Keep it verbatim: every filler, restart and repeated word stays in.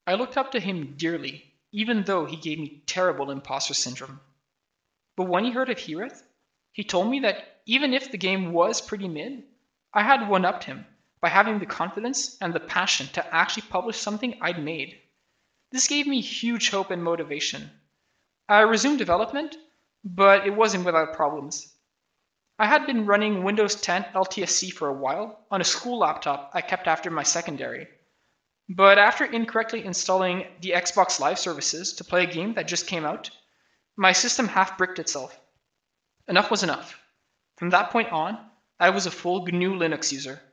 I looked up to him dearly, even though he gave me terrible imposter syndrome. But when he heard of Heareth, he told me that even if the game was pretty mid, I had one-upped him by having the confidence and the passion to actually publish something I'd made. This gave me huge hope and motivation. I resumed development, but it wasn't without problems. I had been running Windows ten L T S C for a while on a school laptop I kept after my secondary. But after incorrectly installing the Xbox Live services to play a game that just came out, my system half-bricked itself. Enough was enough. From that point on, I was a full G N U Linux user.